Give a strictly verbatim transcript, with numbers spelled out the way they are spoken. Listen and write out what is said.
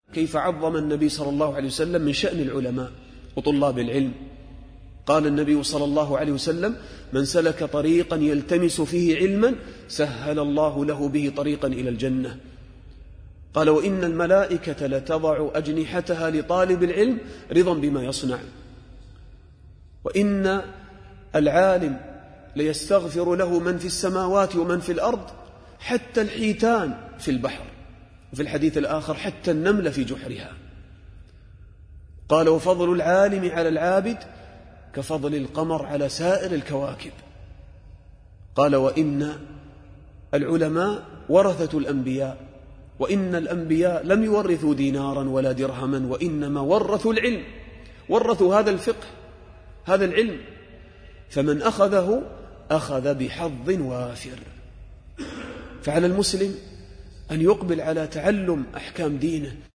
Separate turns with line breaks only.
كيف عظم النبي صلى الله عليه وسلم من شأن العلماء وطلاب العلم. قال النبي صلى الله عليه وسلم: من سلك طريقا يلتمس فيه علما سهل الله له به طريقا إلى الجنة. قال: وإن الملائكة لتضع أجنحتها لطالب العلم رضا بما يصنع. وإن العالم ليستغفر له من في السماوات ومن في الأرض حتى الحيتان في البحر، وفي الحديث الآخر حتى النمل في جحرها. قال: وفضل العالم على العابد كفضل القمر على سائر الكواكب. قال: وإن العلماء ورثة الأنبياء، وإن الأنبياء لم يورثوا دينارا ولا درهما، وإنما ورثوا العلم، ورثوا هذا الفقه، هذا العلم، فمن أخذه أخذ بحظ وافر. فعلى المسلم أن يقبل على تعلم أحكام دينه.